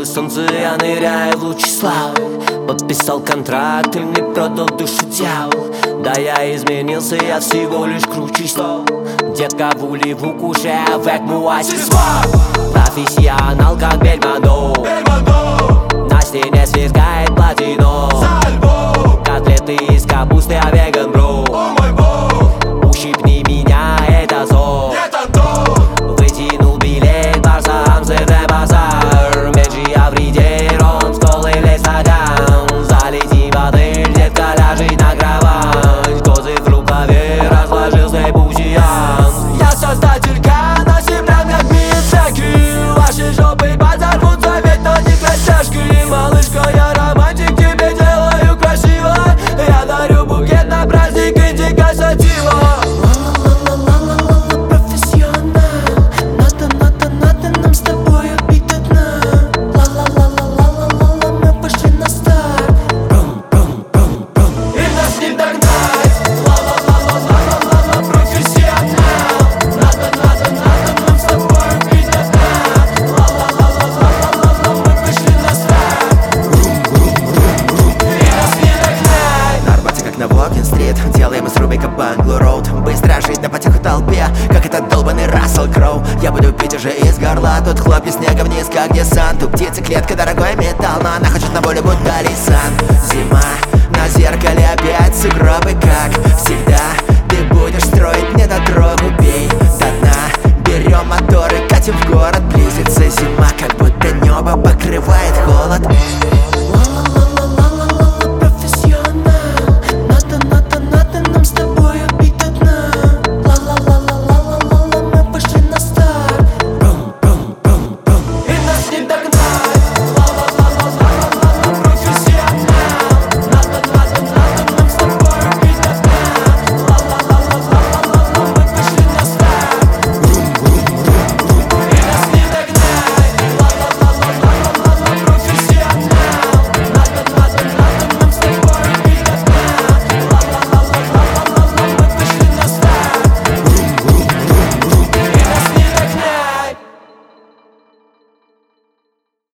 солнце, я ныряю в лучи славы. Подписал контракт и мне продал душу дьявол. Да я изменился, я всего лишь круче стол. Детка, voulez-vous coucher avec moi ce soir? Профессионал, как Бельмондо. На стене сверкает платино. Котлеты из капусты, а веган, бро. Ущипни меня, это зов. Вытянул билет, Барса, Амстердам, базар. Меньше я вреде, ром, стол или стакан. Залети в отель, детка, ляжет на кровать. Козы в рукаве, разложился пассианс. Я создатель каноси, прям как Миядзаки. Ваши жопы подорвутся, ведь то не костяшки. Малышка, я романтик, тебе делаю красиво. Я дарю букет на праздник, индиго сатива. Делаем из Рубика Банглу Роуд. Быстро жить на потеху толпе, как этот долбанный Рассел Кроу. Я буду пить уже из горла, тут хлопья снега вниз, как десант. У птицы клетка, дорогой металл, но она хочет на волю, будто Лисан. Зима, на зеркале опять сугробы, как всегда.